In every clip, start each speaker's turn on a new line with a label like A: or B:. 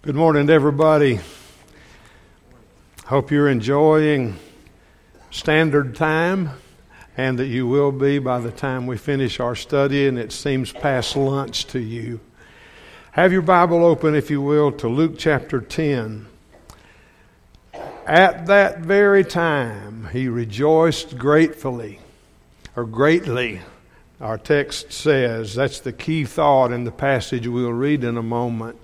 A: Good morning, everybody. Hope you're enjoying standard time and that you will be by the time we finish our study and it seems past lunch to you. Have your Bible open, if you will, to Luke chapter 10. At that very time, he rejoiced greatly. Our text says. That's the key thought in the passage we'll read in a moment.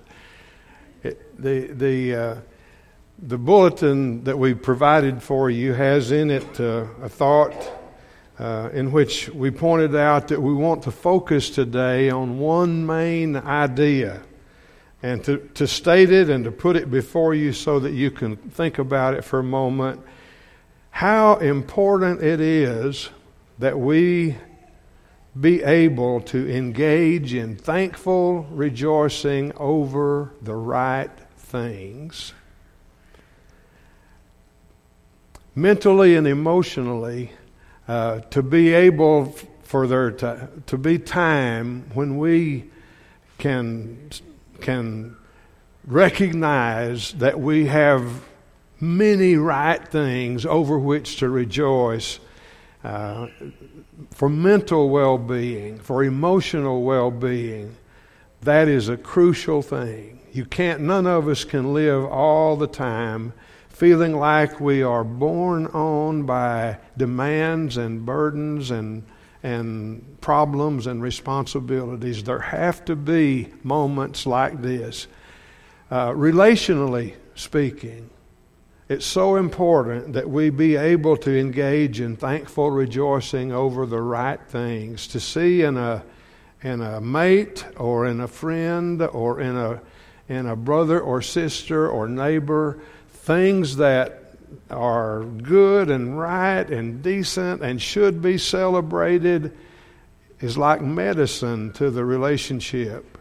A: The bulletin that we provided for you has in it a thought in which we pointed out that we want to focus today on one main idea and to state it and to put it before you so that you can think about it for a moment. How important it is that we be able to engage in thankful rejoicing over the right things. Mentally and emotionally, to be able for there to be time when we can recognize that we have many right things over which to rejoice. For mental well-being, for emotional well-being, that is a crucial thing. None of us can live all the time feeling like we are borne on by demands and burdens and problems and responsibilities. There have to be moments like this. Relationally speaking, it's so important that we be able to engage in thankful rejoicing over the right things. To see in a mate or in a friend or in a brother or sister or neighbor things that are good and right and decent and should be celebrated is like medicine to the relationship.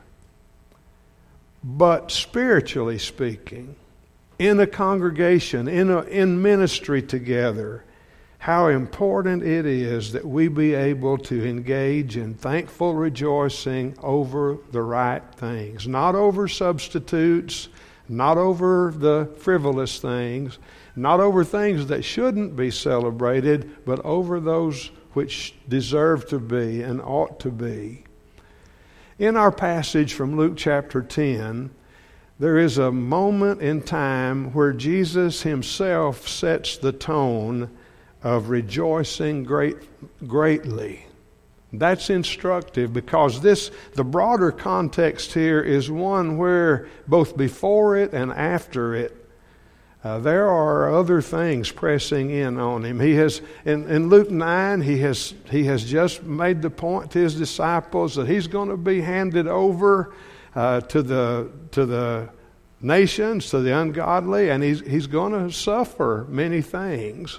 A: But spiritually speaking, in a congregation, in ministry together, how important it is that we be able to engage in thankful rejoicing over the right things. Not over substitutes, not over the frivolous things, not over things that shouldn't be celebrated, but over those which deserve to be and ought to be. In our passage from Luke chapter 10, there is a moment in time where Jesus himself sets the tone of rejoicing greatly. That's instructive because the broader context here is one where both before it and after it, there are other things pressing in on him. He has in Luke 9, he has just made the point to his disciples that he's going to be handed over to the nations, to the ungodly, and he's going to suffer many things.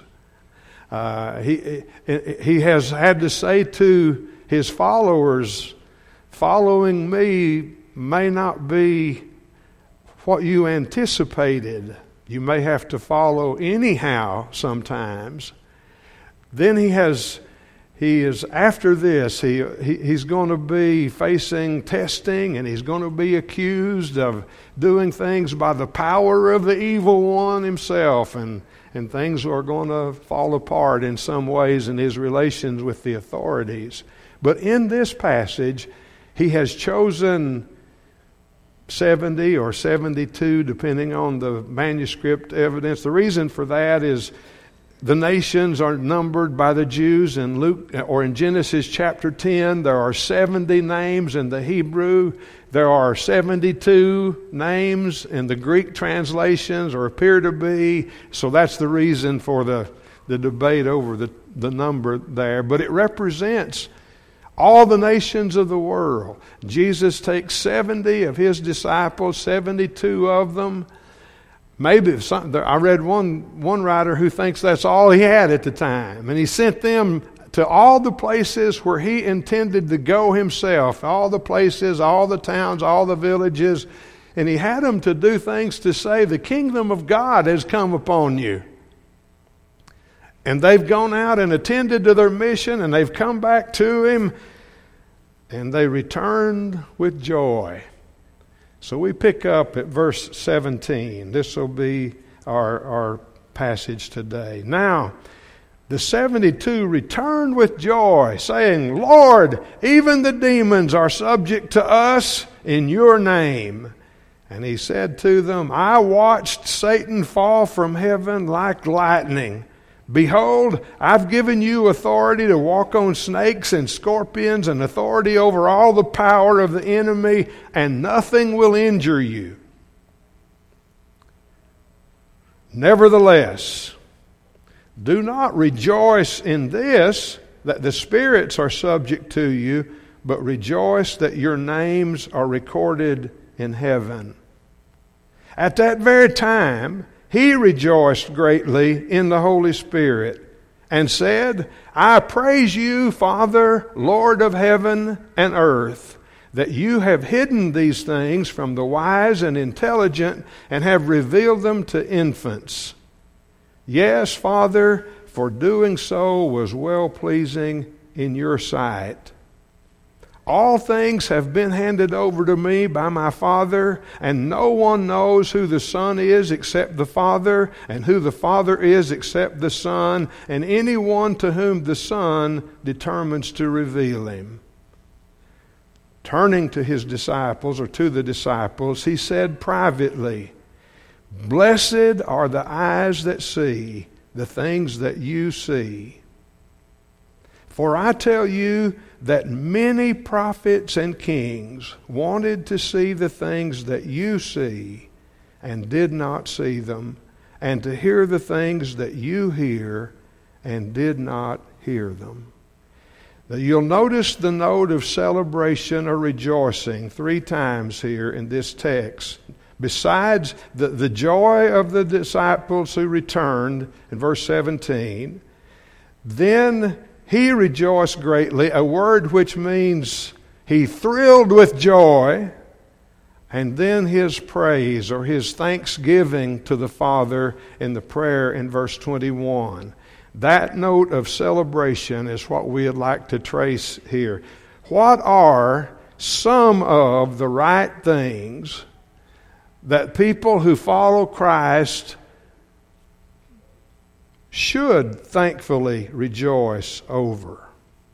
A: He has had to say to his followers, following me may not be what you anticipated. You may have to follow anyhow sometimes. Then he's after this, he's going to be facing testing, and he's going to be accused of doing things by the power of the evil one himself, and things are going to fall apart in some ways in his relations with the authorities. But in this passage, he has chosen 70 or 72, depending on the manuscript evidence. The reason for that is the nations are numbered by the Jews in Luke or in Genesis chapter 10. There are 70 names in the Hebrew. There are 72 names in the Greek translations, or appear to be. So that's the reason for the debate over the number there. But it represents all the nations of the world. Jesus takes 70 of his disciples, 72 of them. Maybe I read one writer who thinks that's all he had at the time. And he sent them to all the places where he intended to go himself. All the places, all the towns, all the villages. And he had them to do things to say, the kingdom of God has come upon you. And they've gone out and attended to their mission, and they've come back to him, and they returned with joy. So we pick up at verse 17. This will be our passage today. Now, the 72 returned with joy, saying, Lord, even the demons are subject to us in your name. And he said to them, I watched Satan fall from heaven like lightning. Behold, I've given you authority to walk on snakes and scorpions and authority over all the power of the enemy, and nothing will injure you. Nevertheless, do not rejoice in this, that the spirits are subject to you, but rejoice that your names are recorded in heaven. At that very time, he rejoiced greatly in the Holy Spirit and said, I praise you, Father, Lord of heaven and earth, that you have hidden these things from the wise and intelligent and have revealed them to infants. Yes, Father, for doing so was well-pleasing in your sight. All things have been handed over to me by my Father, and no one knows who the Son is except the Father, and who the Father is except the Son, and anyone to whom the Son determines to reveal him. Turning to his disciples, or to the disciples, he said privately, Blessed are the eyes that see the things that you see. For I tell you that many prophets and kings wanted to see the things that you see and did not see them, and to hear the things that you hear and did not hear them. Now, you'll notice the note of celebration or rejoicing 3 times here in this text. Besides the joy of the disciples who returned in verse 17, then he rejoiced greatly, a word which means he thrilled with joy, and then his praise or his thanksgiving to the Father in the prayer in verse 21. That note of celebration is what we would like to trace here. What are some of the right things that people who follow Christ should thankfully rejoice over?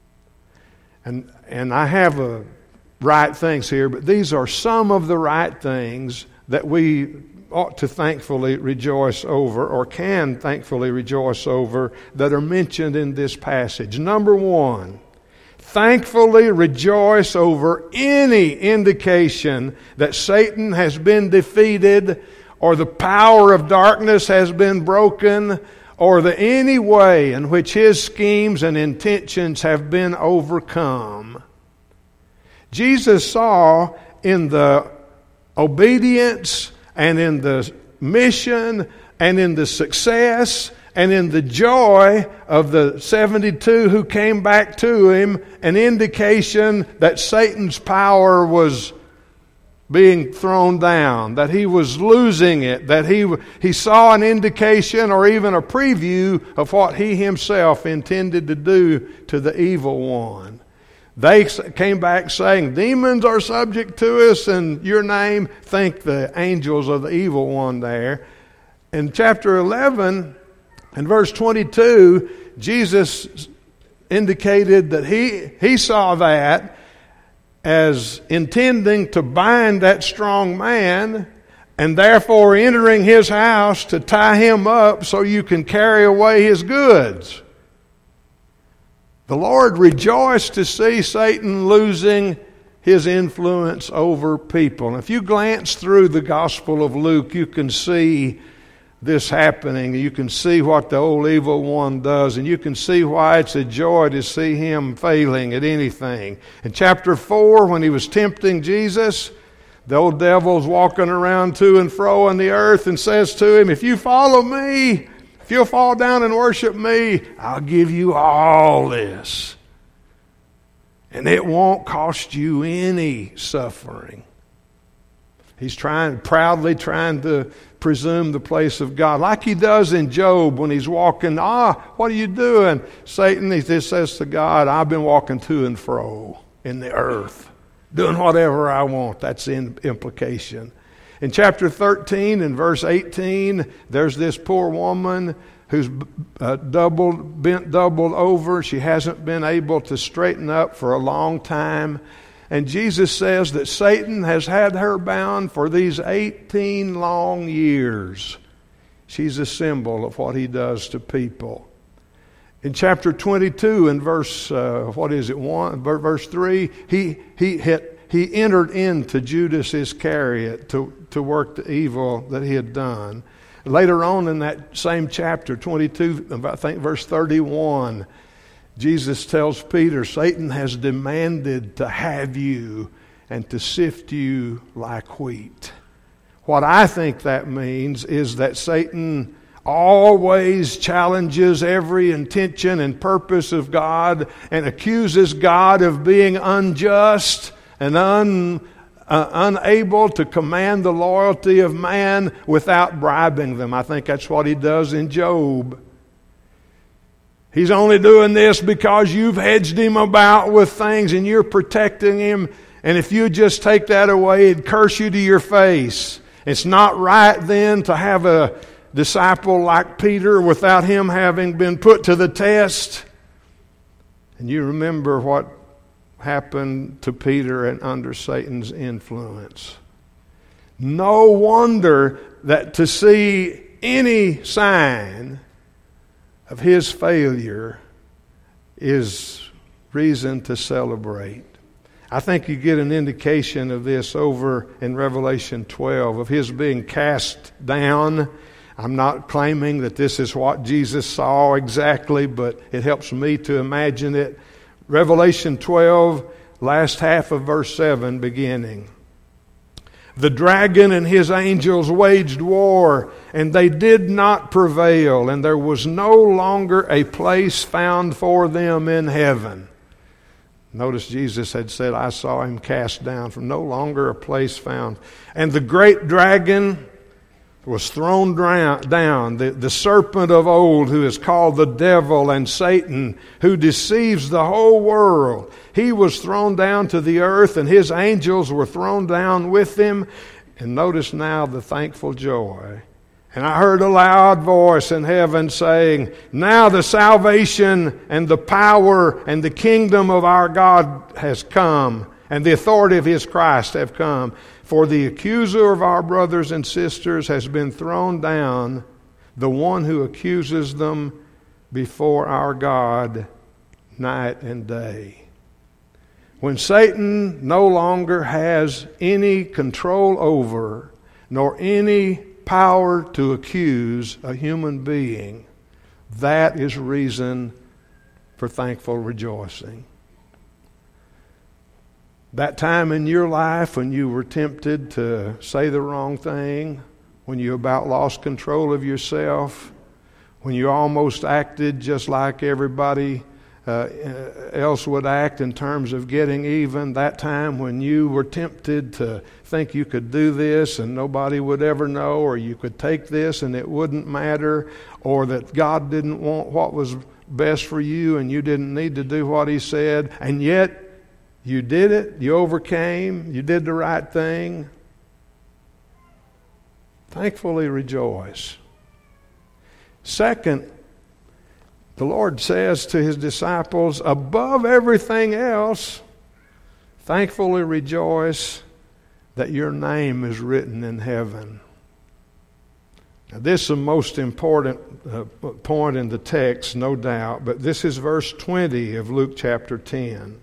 A: And I have right things here, but these are some of the right things that we ought to thankfully rejoice over, or can thankfully rejoice over, that are mentioned in this passage. Number 1, thankfully rejoice over any indication that Satan has been defeated, or the power of darkness has been broken, or any way in which his schemes and intentions have been overcome. Jesus saw in the obedience and in the mission and in the success and in the joy of the 72 who came back to him an indication that Satan's power was being thrown down, that he was losing it, that he saw an indication or even a preview of what he himself intended to do to the evil one. They came back saying, demons are subject to us in your name. Think the angels of the evil one there. In chapter 11 and verse 22, Jesus indicated that he saw that as intending to bind that strong man, and therefore entering his house to tie him up so you can carry away his goods. The Lord rejoiced to see Satan losing his influence over people. And if you glance through the Gospel of Luke, you can see this happening. You can see what the old evil one does, and you can see why it's a joy to see him failing at anything. In chapter 4, when he was tempting Jesus, the old devil's walking around to and fro on the earth and says to him, if you follow me, if you'll fall down and worship me, I'll give you all this. And it won't cost you any suffering. He's proudly trying to presume the place of God, like he does in Job when he's walking. What are you doing? Satan, he just says to God, I've been walking to and fro in the earth. doing whatever I want. That's the implication. In chapter 13 and verse 18, there's this poor woman who's bent doubled over. She hasn't been able to straighten up for a long time. And Jesus says that Satan has had her bound for these 18 long years. She's a symbol of what he does to people. In chapter 22 and verse 3, he entered into Judas Iscariot to work the evil that he had done. Later on in that same chapter, 22, I think verse 31, Jesus tells Peter, Satan has demanded to have you and to sift you like wheat. What I think that means is that Satan always challenges every intention and purpose of God and accuses God of being unjust and unable to command the loyalty of man without bribing them. I think that's what he does in Job. He's only doing this because you've hedged him about with things and you're protecting him. And if you just take that away, it'd curse you to your face. It's not right then to have a disciple like Peter without him having been put to the test. And you remember what happened to Peter and under Satan's influence. No wonder that to see any sign of his failure is reason to celebrate. I think you get an indication of this over in Revelation 12, of his being cast down. I'm not claiming that this is what Jesus saw exactly, but it helps me to imagine it. Revelation 12, last half of verse 7 beginning. The dragon and his angels waged war, and they did not prevail, and there was no longer a place found for them in heaven. Notice Jesus had said, I saw him cast down, from no longer a place found. And the great dragon was thrown down, the serpent of old, who is called the devil and Satan, who deceives the whole world. He was thrown down to the earth, and his angels were thrown down with him. And notice now the thankful joy. And I heard a loud voice in heaven saying, now the salvation and the power and the kingdom of our God has come, and the authority of his Christ have come. For the accuser of our brothers and sisters has been thrown down, the one who accuses them before our God night and day. When Satan no longer has any control over, nor any power to accuse a human being, that is reason for thankful rejoicing. That time in your life when you were tempted to say the wrong thing, when you about lost control of yourself, when you almost acted just like everybody else would act in terms of getting even, that time when you were tempted to think you could do this and nobody would ever know, or you could take this and it wouldn't matter, or that God didn't want what was best for you and you didn't need to do what he said, and yet you did it, you overcame, you did the right thing. Thankfully rejoice. Second, the Lord says to his disciples, above everything else, thankfully rejoice that your name is written in heaven. Now, this is the most important point in the text, no doubt, but this is verse 20 of Luke chapter 10.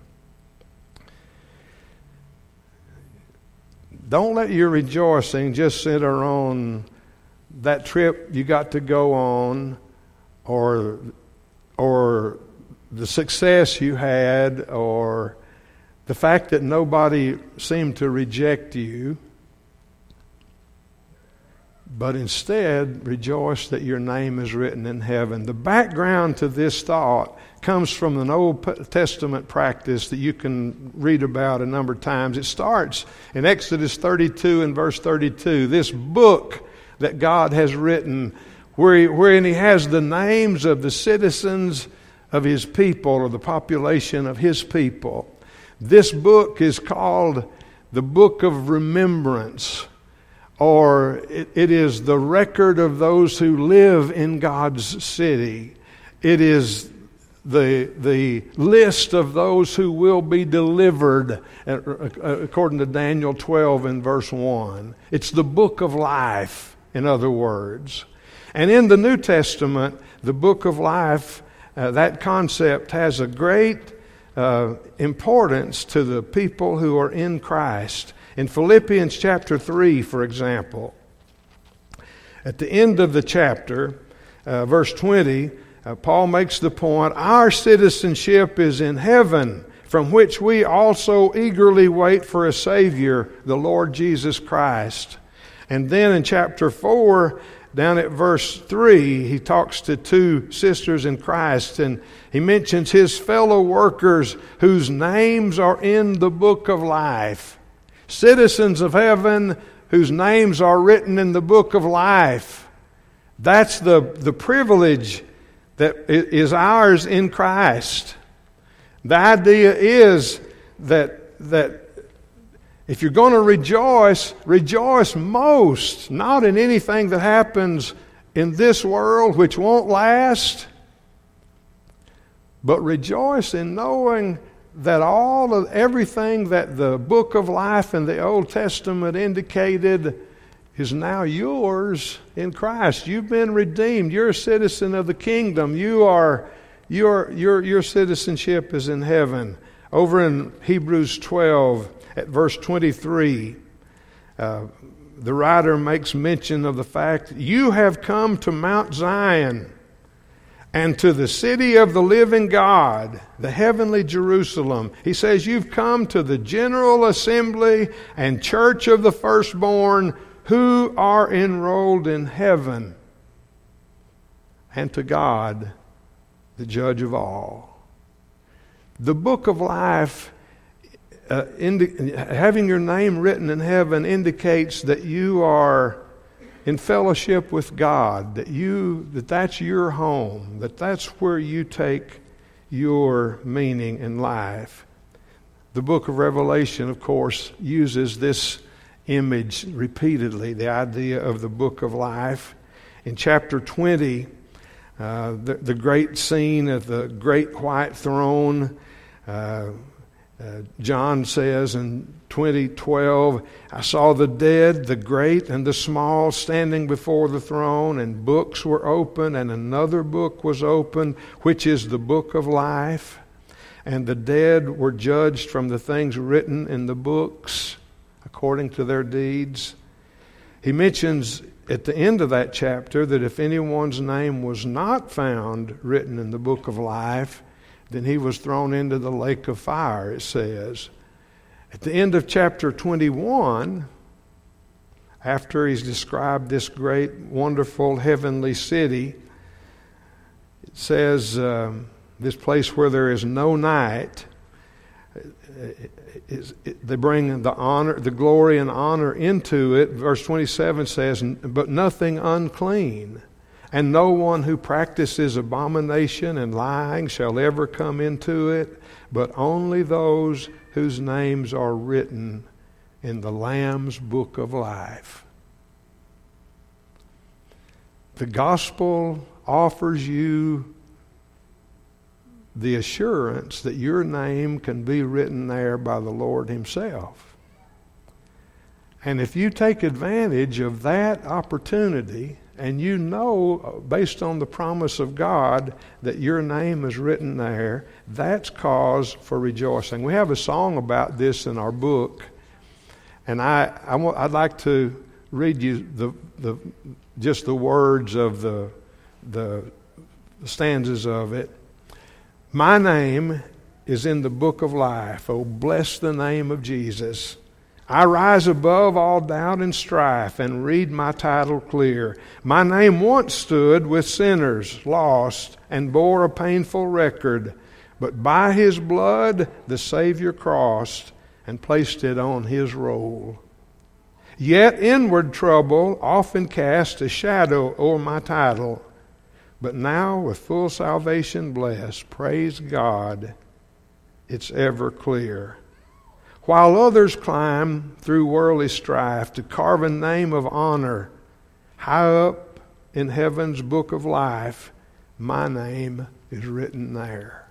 A: Don't let your rejoicing just center on that trip you got to go on, or the success you had, or the fact that nobody seemed to reject you. But instead, rejoice that your name is written in heaven. The background to this thought comes from an Old Testament practice that you can read about a number of times. It starts in Exodus 32 and verse 32. This book that God has written, wherein he has the names of the citizens of his people, or the population of his people. This book is called the Book of Remembrance, or it is the record of those who live in God's city. It is the list of those who will be delivered, according to Daniel 12 and verse 1. It's the book of life, in other words. And in the New Testament, the book of life, that concept has a great importance to the people who are in Christ. In Philippians chapter 3, for example, at the end of the chapter, verse 20, Paul makes the point, our citizenship is in heaven, from which we also eagerly wait for a Savior, the Lord Jesus Christ. And then in chapter 4, down at verse 3, he talks to two sisters in Christ, and he mentions his fellow workers whose names are in the book of life. Citizens of heaven whose names are written in the book of life. That's the privilege that is ours in Christ. The idea is that if you're going to rejoice, rejoice most, not in anything that happens in this world which won't last, but rejoice in knowing that everything that the book of life in the Old Testament indicated is now yours in Christ. You've been redeemed. You're a citizen of the kingdom. Your citizenship is in heaven. Over in Hebrews 12 at verse 23, the writer makes mention of the fact, you have come to Mount Zion and to the city of the living God, the heavenly Jerusalem. He says, you've come to the general assembly and church of the firstborn who are enrolled in heaven, and to God, the judge of all. The book of life, having your name written in heaven, indicates that you are in fellowship with God, that's your home, that's where you take your meaning in life. The book of Revelation, of course, uses this image repeatedly, the idea of the book of life. In chapter 20, the great scene of the great white throne, John says in 20:12, I saw the dead, the great and the small, standing before the throne, and books were open, and another book was opened, which is the book of life. And the dead were judged from the things written in the books, according to their deeds. He mentions at the end of that chapter that if anyone's name was not found written in the book of life, then he was thrown into the lake of fire, it says. At the end of chapter 21, after he's described this great, wonderful, heavenly city, it says, this place where there is no night, they bring the glory and honor into it. Verse 27 says, but nothing unclean, and no one who practices abomination and lying shall ever come into it, but only those whose names are written in the Lamb's book of life. The gospel offers you the assurance that your name can be written there by the Lord Himself. And if you take advantage of that opportunity, and you know, based on the promise of God, that your name is written there, that's cause for rejoicing. We have a song about this in our book, and I'd like to read you just the words of the stanzas of it. My name is in the book of life. Oh, bless the name of Jesus. I rise above all doubt and strife and read my title clear. My name once stood with sinners lost and bore a painful record, but by His blood the Savior crossed and placed it on His roll. Yet inward trouble often cast a shadow o'er my title, but now with full salvation blessed, praise God, it's ever clear. While others climb through worldly strife to carve a name of honor high up in heaven's book of life, my name is written there.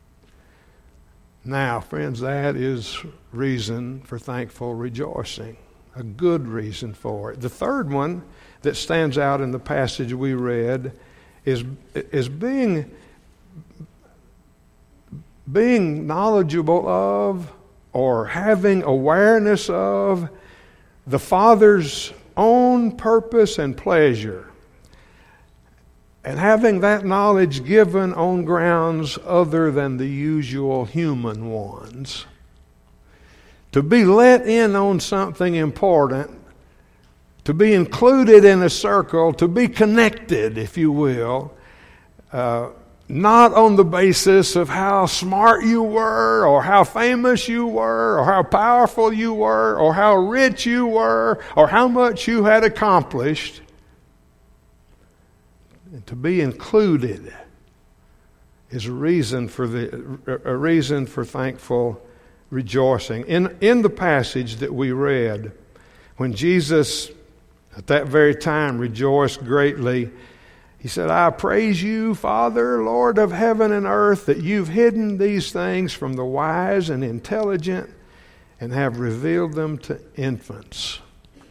A: Now, friends, that is reason for thankful rejoicing. A good reason for it. The third one that stands out in the passage we read is being knowledgeable of, or having awareness of, the Father's own purpose and pleasure, and having that knowledge given on grounds other than the usual human ones. To be let in on something important, to be included in a circle, to be connected, if you will, not on the basis of how smart you were, or how famous you were, or how powerful you were, or how rich you were, or how much you had accomplished. And to be included is a reason for thankful rejoicing. In the passage that we read, when Jesus at that very time rejoiced greatly, he said, I praise you, Father, Lord of heaven and earth, that you've hidden these things from the wise and intelligent and have revealed them to infants.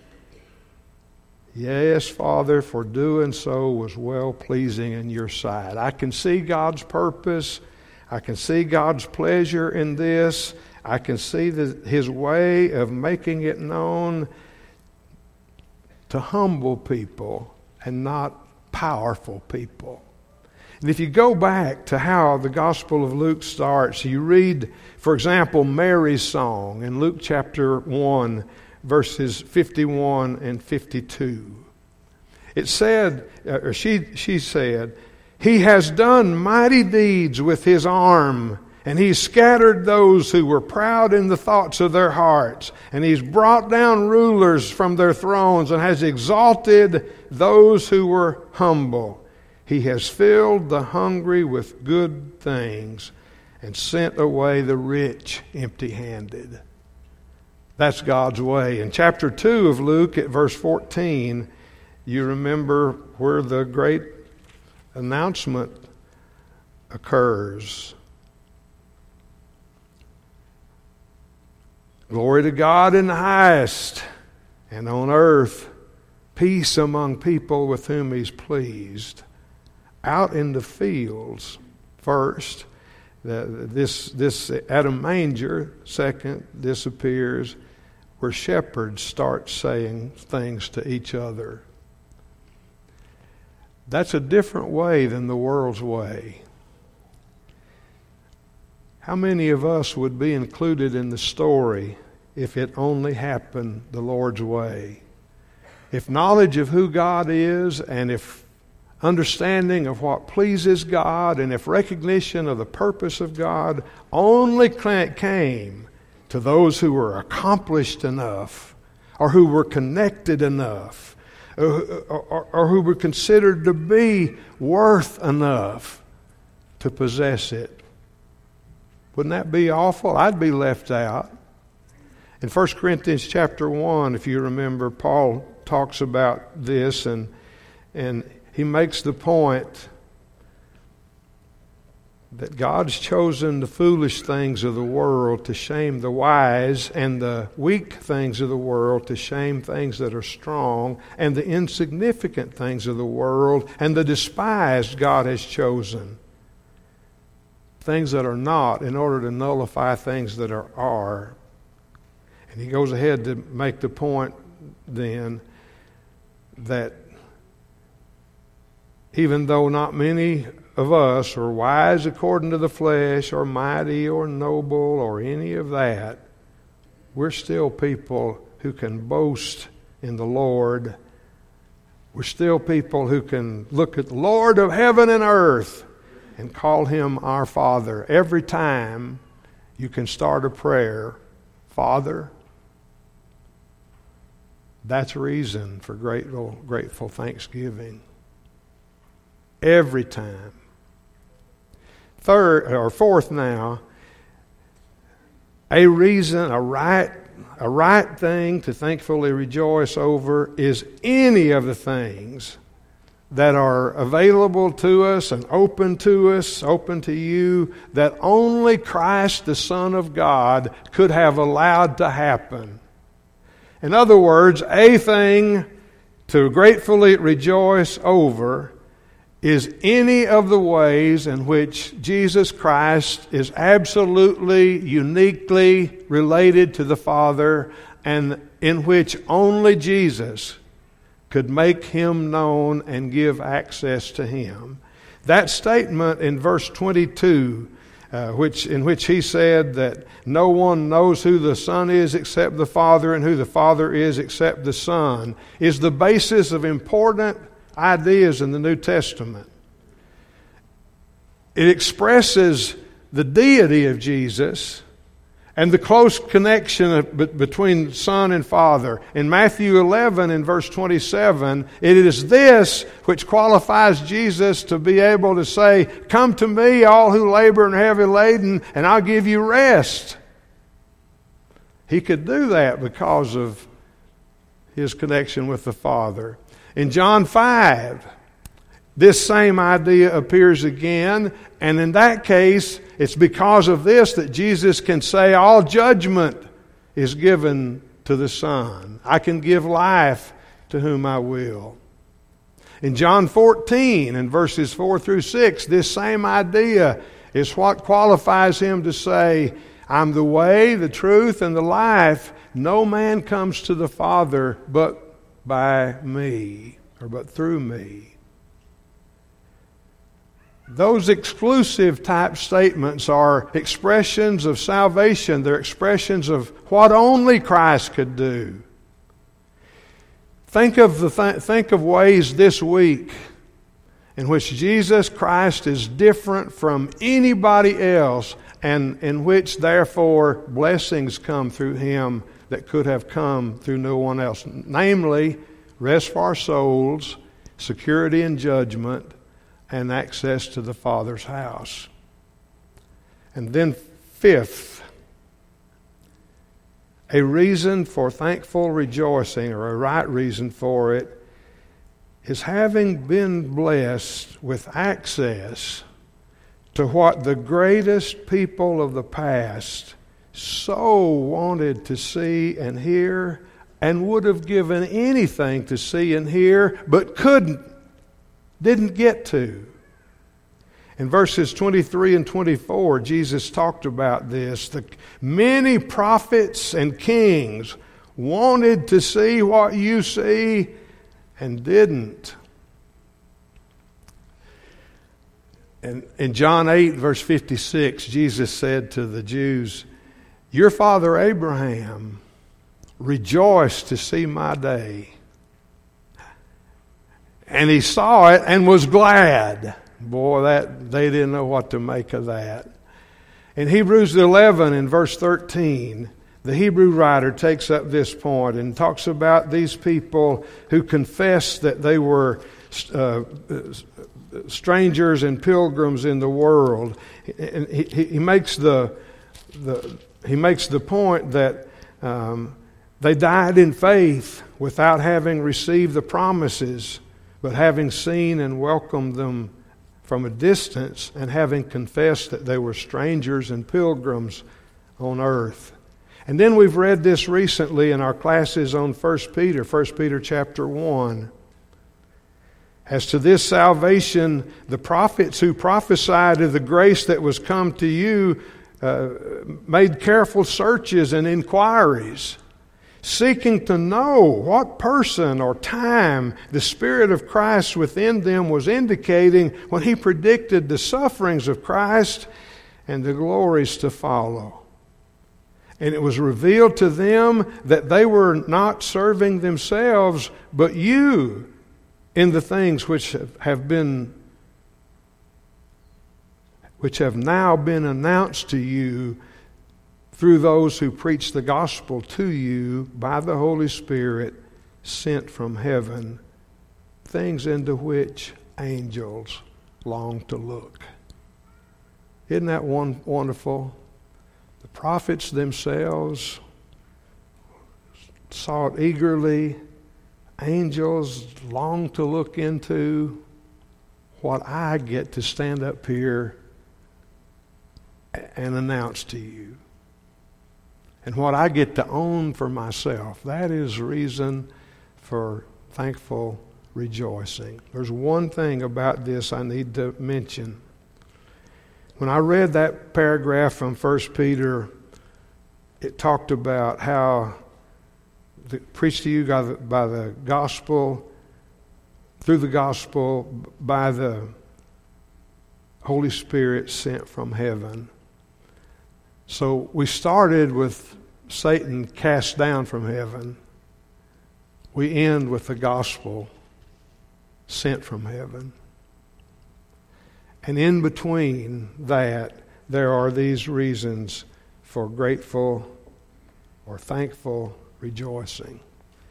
A: Yes, Father, for doing so was well-pleasing in your sight. I can see God's purpose. I can see God's pleasure in this. I can see His way of making it known to humble people and not powerful people. And if you go back to how the Gospel of Luke starts, you read, for example, Mary's song in Luke chapter 1, verses 51 and 52. It said, or she said, He has done mighty deeds with His arm, and He's scattered those who were proud in the thoughts of their hearts. And He's brought down rulers from their thrones and has exalted those who were humble. He has filled the hungry with good things and sent away the rich empty-handed. That's God's way. In chapter 2 of Luke at verse 14, you remember where the great announcement occurs. Glory to God in the highest, and on earth peace among people with whom He's pleased. Out in the fields, first, this at a manger. Second, this appears where shepherds start saying things to each other. That's a different way than the world's way. How many of us would be included in the story if it only happened the Lord's way? If knowledge of who God is, and if understanding of what pleases God, and if recognition of the purpose of God only came to those who were accomplished enough, or who were connected enough, or who were considered to be worth enough to possess it. Wouldn't that be awful? I'd be left out. In 1 Corinthians chapter 1, if you remember, Paul talks about this, and he makes the point that God's chosen the foolish things of the world to shame the wise, and the weak things of the world to shame things that are strong, and the insignificant things of the world and the despised God has chosen, things that are not, in order to nullify things that are. And he goes ahead to make the point then that even though not many of us are wise according to the flesh, or mighty, or noble, or any of that, we're still people who can boast in the Lord. We're still people who can look at the Lord of heaven and earth and call Him our Father. Every time you can start a prayer, Father, that's reason for grateful thanksgiving. Every time. Fourth now, A reason, a right thing to thankfully rejoice over is any of the things that are available to us and open to you, that only Christ, the Son of God, could have allowed to happen. In other words, a thing to gratefully rejoice over is any of the ways in which Jesus Christ is absolutely, uniquely related to the Father, and in which only Jesus could make Him known and give access to Him. That statement in verse 22, in which He said that no one knows who the Son is except the Father, and who the Father is except the Son, is the basis of important ideas in the New Testament. It expresses the deity of Jesus and the close connection between Son and Father. In Matthew 11, in verse 27, it is this which qualifies Jesus to be able to say, "Come to me, all who labor and are heavy laden, and I'll give you rest." He could do that because of His connection with the Father. In John 5, this same idea appears again, and in that case, it's because of this that Jesus can say, all judgment is given to the Son. I can give life to whom I will. In John 14, in verses 4 through 6, this same idea is what qualifies Him to say, I'm the way, the truth, and the life. No man comes to the Father but by me, or but through me. Those exclusive type statements are expressions of salvation. They're expressions of what only Christ could do. Think of ways this week in which Jesus Christ is different from anybody else, and in which therefore blessings come through Him that could have come through no one else. Namely, rest for our souls, security in judgment, and access to the Father's house. And then fifth, a reason for thankful rejoicing, or a right reason for it, is having been blessed with access to what the greatest people of the past so wanted to see and hear, and would have given anything to see and hear, but didn't get to. In verses 23 and 24, Jesus talked about this. The many prophets and kings wanted to see what you see and didn't. And in John 8, verse 56, Jesus said to the Jews, your father Abraham rejoiced to see my day. And he saw it and was glad. Boy, they didn't know what to make of that. In Hebrews 11, in verse 13, the Hebrew writer takes up this point and talks about these people who confessed that they were strangers and pilgrims in the world. And he makes the point that they died in faith without having received the promises, but having seen and welcomed them from a distance, and having confessed that they were strangers and pilgrims on earth. And then we've read this recently in our classes on 1 Peter chapter 1. As to this salvation, the prophets who prophesied of the grace that was come to you made careful searches and inquiries, seeking to know what person or time the Spirit of Christ within them was indicating when He predicted the sufferings of Christ and the glories to follow. And it was revealed to them that they were not serving themselves, but you, in the things which have now been announced to you through those who preach the gospel to you by the Holy Spirit sent from heaven, things into which angels long to look. Isn't that wonderful? The prophets themselves sought eagerly. Angels long to look into what I get to stand up here and announce to you. And what I get to own for myself. That is reason for thankful rejoicing. There's one thing about this I need to mention. When I read that paragraph from 1 Peter, it talked about how preached to you by the gospel, through the gospel, by the Holy Spirit sent from heaven. So we started with Satan cast down from heaven. We end with the gospel sent from heaven. And in between that, there are these reasons for grateful or thankful rejoicing.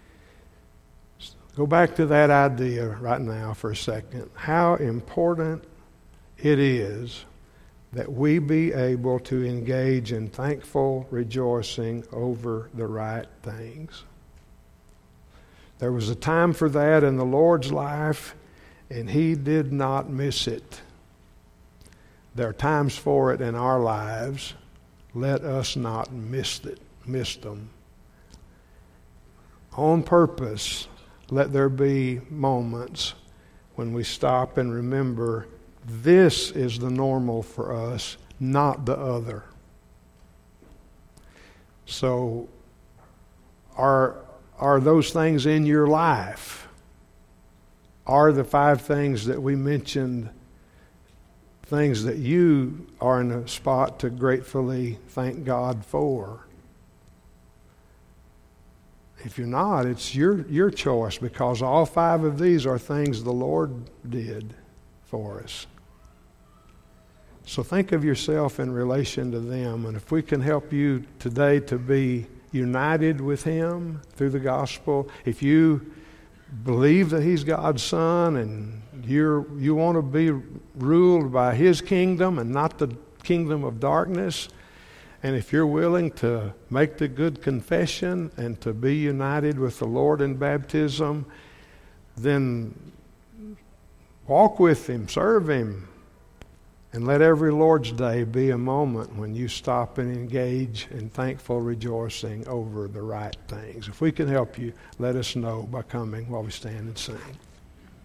A: Go back to that idea right now for a second. How important it is that we be able to engage in thankful rejoicing over the right things. There was a time for that in the Lord's life, and He did not miss it. There are times for it in our lives. Let us not miss them. On purpose, let there be moments when we stop and remember this is the normal for us, not the other. So, are those things in your life? Are the 5 things that we mentioned things that you are in a spot to gratefully thank God for? If you're not, it's your choice, because all 5 of these are things the Lord did for us. So think of yourself in relation to them, and if we can help you today to be united with Him through the gospel, if you believe that He's God's Son and you want to be ruled by His kingdom and not the kingdom of darkness, and if you're willing to make the good confession and to be united with the Lord in baptism, then walk with Him, serve Him, and let every Lord's Day be a moment when you stop and engage in thankful rejoicing over the right things. If we can help you, let us know by coming while we stand and sing.